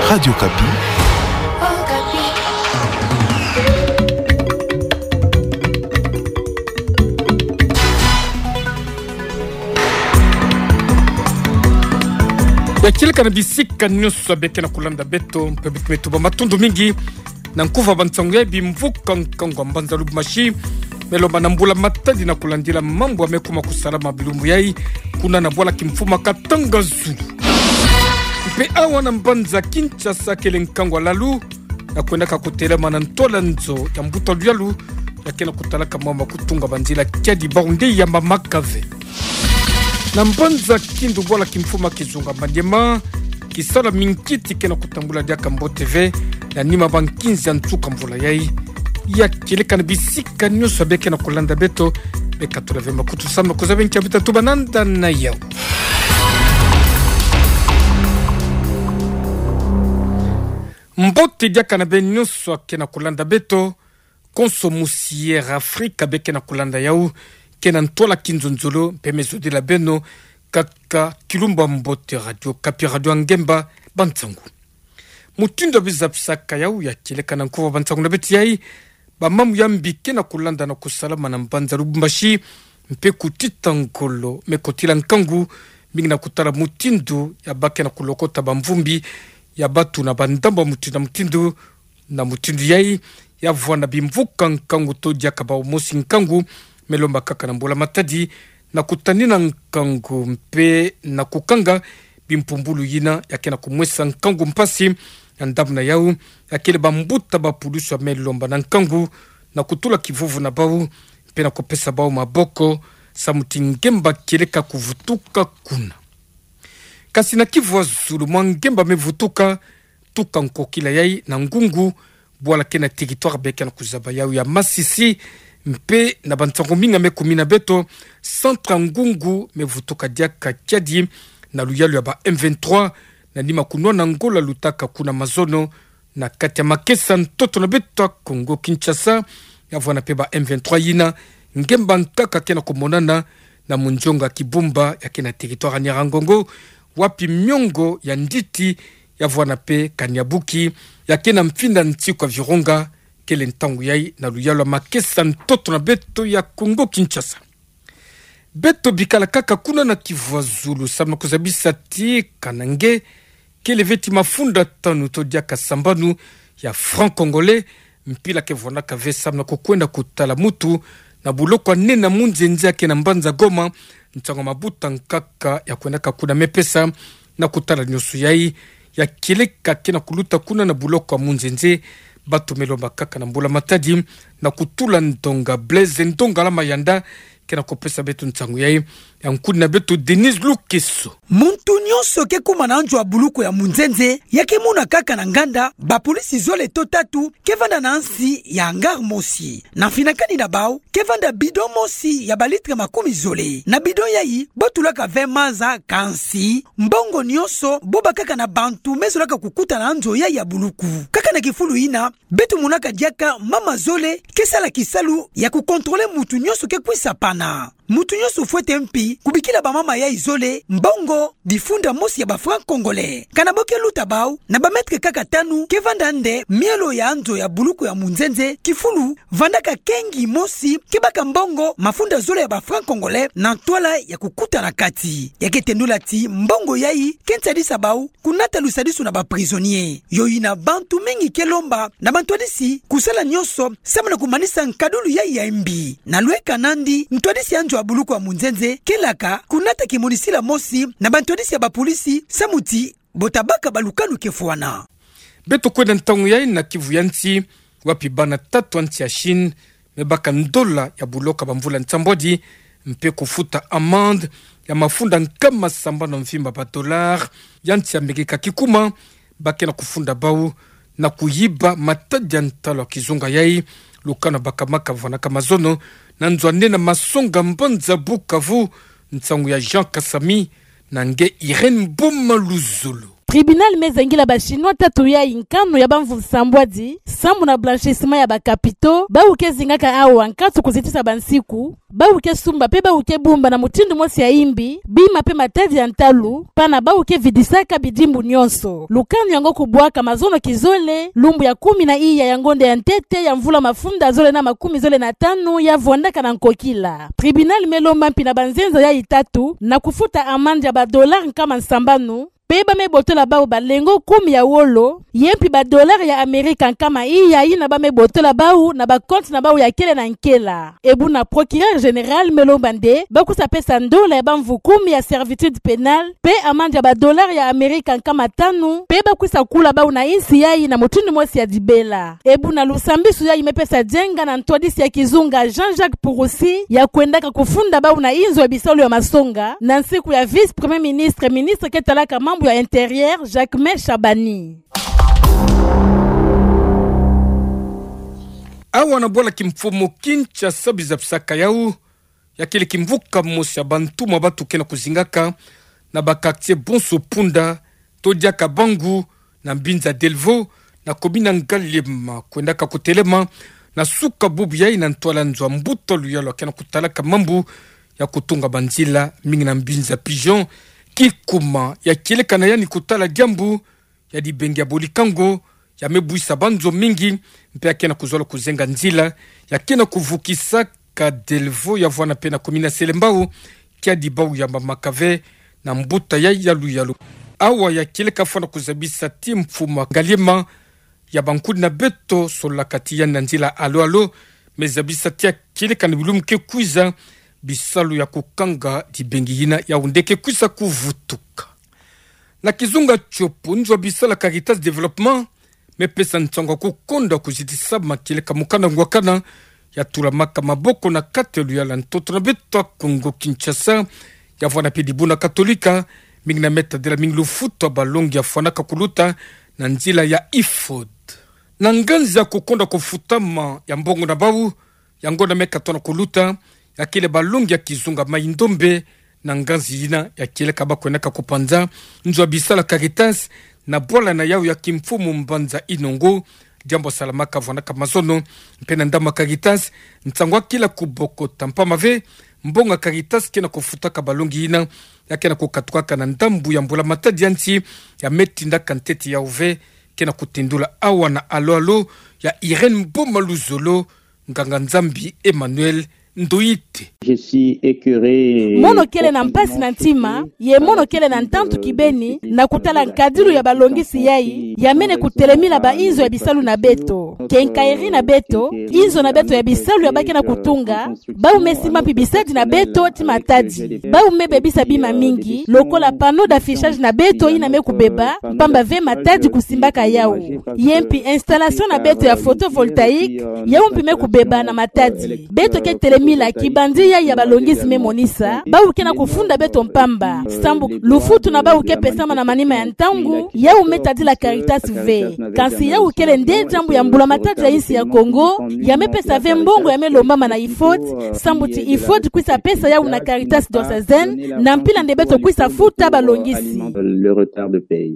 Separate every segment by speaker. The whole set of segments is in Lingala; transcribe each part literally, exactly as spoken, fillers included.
Speaker 1: Radio Kapi.
Speaker 2: Ya kile kana bisika nyuso beke na kulanda beto mpebiki metuba matundu mingi na nkuva bantangu ya bimvuka nkangwa mbanza lubumashi melomba na mbula matadi na kulandila mambo amekuma kusalama bilumbu yai kuna na bwala kimfuma katanga zulu mpe awa na mbanza Kinshasa kele nkangwa lalu na kwenda kakutelema na ntola nzo ya mbuta luyalu ya kena kutalaka mama kutunga banzila kiadi baunde ya mamakave na mbanza kindu bwala kimfuma kizunga mandema kisala minkiti kena kutambula diaka mbo T V na nima bankinzi ya ntuka mvula yai ya kileka na bisika nyuso beke na kulanda beto beka tulave makutu sama kuzabe nkiabita tubananda na yao mbote diaka na be nyuso kena kulanda beto konsomusiere Afrika beke na kulanda yao kena ntola kinzonzolo pemezo de la beno kaka kilumba mbote radio Kapi radio Ngemba bantsangu mutindo bizapsaka yau ya kileka na nkuva bantsangu na beti yai bamamu yambike na kulanda na kusalama na mbanza lubumbashi mpe kutita nkolo mekotila nkangu mingi na kutala mutindo ya bake na kulokota bamvumbi ya batu na bandamba mutindo mutindo na mutindo yai ya vuana bimvuka nkangu to diaka ba umosi nkangu melomba kaka na mbola matadi na kutanina nkangu mpe na kukanga bimpumbulu yina yake na kumwesa nkangu mpasi ya ndabu na yau yakele bambuta bapuluswa melomba na nkangu na kutula kivuvu na bau mpe na kupesa bau maboko sa mutingemba kileka kuvutuka kuna kasi na kivu zulu mwangemba mevutuka tuka nkokila yai na ngungu bwala kena territoire beke na kuzaba yau ya Masisi mpe na bantango minga mekumina beto centre ngungu mevutuka diaka kiadi na luyalu ya ba M vingt-trois na nima kunwa na ngola lutaka kuna mazono na kati ya makesa ntoto na beto Kongo Kinshasa ya vwana pe ba M vingt-trois yina ngemba nkaka kena kumonana na munjonga kibumba ya kena territoire Nyarangongo wapi myongo ya nditi ya vwana pe Kanyabuki ya kena mfinda nti kwa vironga kele ntangu yai na luyalo makesa ntoto na beto ya Kongo Kinshasa beto bikala kaka kuna na Kivu Zulu samna kuzabisa ti kanange kele veti mafunda tanu to diaka sambanu ya franc congolais mpila ke vona ka vesa na kukwenda kutala mutu na buloko nena munzenze yake na mbanza Goma ntango mabuta nkaka ya kwenda kuna mepesa na kutala nyosu yai ya kileka kena kuluta kuna na buloko munzenze batu melomba kaka na mbula matadi na kutula ndonga Blaise ndonga la mayanda kena kopesa betu ntangu yai ya nkudi na betu Denis Lukeso
Speaker 3: muntu nyonso ke kuma na anjo abuluko ya munzenze yake muna kaka na nganda ba polisi zole to tatu ke vanda na ansi ya hangar mosi na finakani na bao ke vanda bidon mosi ya balitre makumi zole na bidon yai botulaka vingt maza kansi mbongo nyonso boba kaka na bantu mezolaka kukuta na anjo yai ya buluku kaka na kifulu ina betu munaka diaka mama zole kesala kisalu ya kukontrole mutu nyonso ke kwisa pana mutu nyonso fuete mpi kubikila ba mama ya izole mbongo difunda mosi ya ba franc congolais kana boke luta bau na ba metre kaka tanu ke vanda nde mielo ya anzo ya buluku ya munzenze kifulu vandaka kengi mosi ke baka mbongo mafunda zole ya ba franc congolais na tola ya kukuta na kati yake tendula ti mbongo yai kensadisa bau kunata lusadisu na ba prisonnier yoyi na bantu mingi kelomba na bantu adisi kusala nyonso sama na kumanisa nkadulu yai ya mbi na lweka nandi ntwadisi anjo abuluku wa munzenze kelaka kunata kimonisila mosi na bantodisi ya bapolisi samuti botabaka balukanu kefuana
Speaker 2: beto kwenda ntangu yai na Kivu yanti wapi bana tatu anti ya Chine mebaka ndola ya buloka bamvula ntambodi mpe kufuta amende ya mafunda nkama samba na mfimba ba dollar yanti ya megeka kikuma bakena kufunda bau na kuyiba matadi ya ntalo kizunga yai lukana bakamaka vana kama zono na nzwane na masonga mbanza Bukavu ntangu ya Jean Kasami na nge Irene Boma Luzulu
Speaker 1: Tribunal mezengila ba chinois tatu ya inkano ya bamvu sambwadi sambu na blanchissement ya ba capitaux ba uke zingaka awa nkatu kuzitisa bansiku ba uke sumba pe ba uke bumba na mutindu mosi ya imbi bima pe matadi ya ntalu pana ba uke vidisaka bidimbu nyonso lukanu yango kubwaka mazono kizole lumbu ya kumi na iya ya ngonde ya ntete ya mvula mafunda zole na makumi zole na tano ya vondaka na nkokila. Tribunal melomba mpi na banzenza ya itatu na kufuta amande ya ba dolar nkama nsambanu peba me botola bao balengo kumi ya wolo yempi ba dolar ya Amerika nkama iya ina ba me botola bao na ba compte na bao ya kele na nkela. Ebu na procureur général Melombande bakusa pesa ndola ya bamvu kumi ya servitude pénale pe amande ya ba dolar ya Amerika nkama tanu pe bakusa kula bao na isi ya ina mutundu mosi ya dibela. Ebu na lusambisu ya imepesa jenga na ntwadisi ya kizunga Jean-Jacques Purusi ya kuendaka kufunda bao na inzo ya bisalo ya masonga na nsiku ya vice premier ministre ministre ketalaka mambo ya intérieur Jacquemain Chabani.
Speaker 2: Awa na bola kimfumo Kinshasa bizapsaka yau ya kile kimvuka mosi bantu mabatu kena kuzingaka na bakartier Bonso Punda Todiaka Bangu na Mbinza Delvo na Kobina Ngalema kwendaka kutelema na suka bubu ya ina ntwala nzwa mbuto luyalo kena kutalaka mambu ya kutunga banzila mingi na Mbinza Pigeon kikuma ya kile kana yani kutala jambu ya dibengi ya bolikango ya mebuisa banzo mingi mpe akena kuzola kuzenga nzila ya kena kuvukisa ka Delvo ya vwana pena komina Selembao kia dibau ya mamakave na mbuta ya yalu yalu awa ya kile kafana kuzabisa timu fuma Ngalema ya bankudi na beto sola kati ya nzila alo alo mezabisa tia kile kana bilumke kuiza bisalu ya kukanga dibengi yina ya undeke kuisa kuvutuka. Na kizunga chopo nzwa bisala Caritas Development mepesa ntsonga kukonda kuzitisa makile kamukana ngwakana ya tulamaka maboko na katelu ya lantoto na betwa Kongo Kinshasa ya vwana pedibuna katolika mingi na meta de la mingi lufuto balongi ya fwana kakuluta na nzila ya ifod. Na nganzi ya kukonda kufutama ya mbongo na bawu ya ngona meka tona kuluta ya kile balongi ya kizunga maindombe na nganzi yina ya kile kabakwenaka kupanza nzwa bisala Caritas na bola na yao ya kimfumu Mbanza Inongo jambo salamaka vanaka mazono mpena ndama Caritas ntangwa kila kuboko tampamave mbonga Caritas kena kufutaka balongi yina ya kena kukatuaka na ndambu ya mbula matadi yanti ya metinda kanteti ya uve kena kutindula awa na alo alo ya Irene Mboma Luzolo nganga nzambi Emmanuel Ndoite.
Speaker 4: Je suis écœuré.
Speaker 1: Mono kele na mpasi na ntima, ye mono kele na ntantu kibeni, na kutala nkadilu ya balongisi yai, ya mene kutelemila ba inzo ya bisalu na beto. Kenkairi na beto, inzo na beto ya bisalu ya baki na kutunga, ba umesima pibisadi na beto timatadi. Ba umebe bisa bima mingi, lokola pano d'affichage na beto ina me kubeba, pamba ve matadi kusimbaka yao. Yempi installation na beto ya photovoltaïque, ya umpi me kubeba na matadi. Beto ke telemila kibandi ya balongisi memonisa ba ukena kufunda beto mpamba sambu lufutu na ba uke pesama na manima ya ntangu ya umetadi la Caritas V kansi ya ukele nde jambu ya mbula matadi ya isi ya Kongo ya mepesa ve mbongo ya melomba na ifot sambu ti ifot kwisa pesa ya una Caritas Dosazen na mpila nde beto kwisa futa balongisi
Speaker 4: le retard de paye.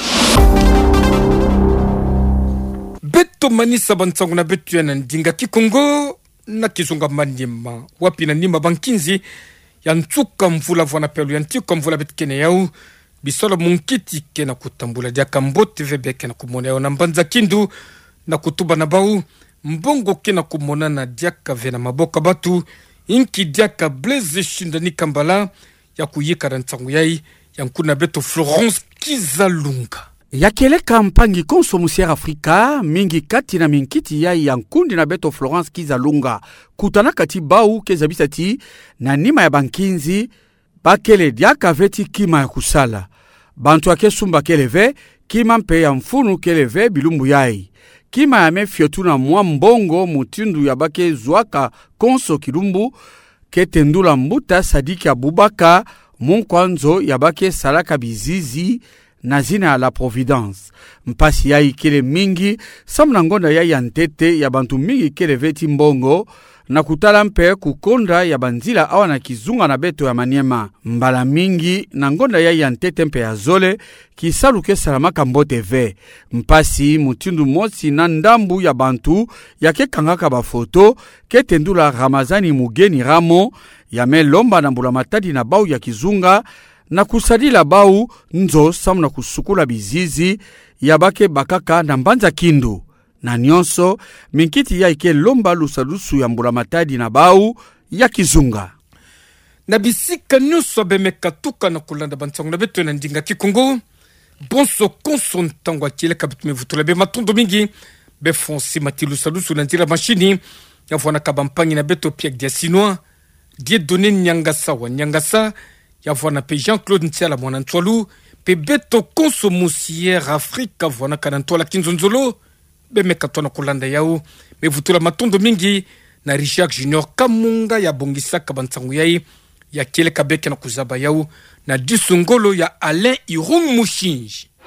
Speaker 2: Beto manisa bantangu na betu ya ndinga kikongo na kizunga manima wapi na nima bankinzi ya ntuka mvula vwana pelu ya ntuka mvula betkene yau bisolo munkiti kena kutambula diaka mbote vebe kena kumona yao na mbanza kindu na kutuba na bau mbongo kena kumona na diaka vena maboka batu inki diaka Blaise Shindani Kambala ya kuyika rantangu yai ya nkuna beto Florence Kizalunga.
Speaker 5: Ya kele kampangi konso musiera Afrika mingi kati na minkiti ya yankundi na beto Florence Kizalunga kutana kati bau kezabisati na nima ya bankinzi bakele diaka veti kima ya kusala bantu ake sumba keleve kima mpe ya mfunu keleve bilumbu yai kima ya mefiotu na mwa mbongo mutindu ya bake zwaka konso kilumbu ketendula mbuta Sadiki Abubaka munkwanzo ya bake salaka bizizi na zina la Providence. Mpasi yai kele mingi, samna ngonda yai antete ya bantu mingi kele veti mbongo, na kutala mpe kukonda ya banzila awa na Kizunga na beto ya Maniema. Mbala mingi na ngonda ya ya ntete mpe ya zole kisaluke salamaka mbote ve. Mpasi mutindu mosi na ndambu ya bantu yake kangaka bafoto ke tendula Ramazani Mugeni Ramo ya melomba na mbula matadi na bau ya Kizunga na kusadila bau nzo samu na kusukula bizizi ya bake bakaka na mbanza kindu. Na nyonso minkiti ya ike lomba lusadusu ya mbula matadi na bau ya Kizunga.
Speaker 2: Na bisika nyonso bemeka tuka na kulanda bantango na beto na ndinga kikungu. Bonso konso ntango akile kabitume vutula be matondo mingi. Be fonsi mati lusadusu na ndira machini. Ya vwana kabampangi na beto piek dia sinwa. Die donen nyangasa wa nyangasa. Ya vwana pe Jean-Claude Ntiala mwana ntwalu. Pe beto konso moussière Afrika vwana kanantola kinzonzolo. Be meka na kulanda yao. Me vutula matondo mingi. Na Richard Junior Kamunga ya bongisa kabantangu yai. Ya kele kabeke na kuzaba yao. Na disungolo ya Alain Irung Mushinji.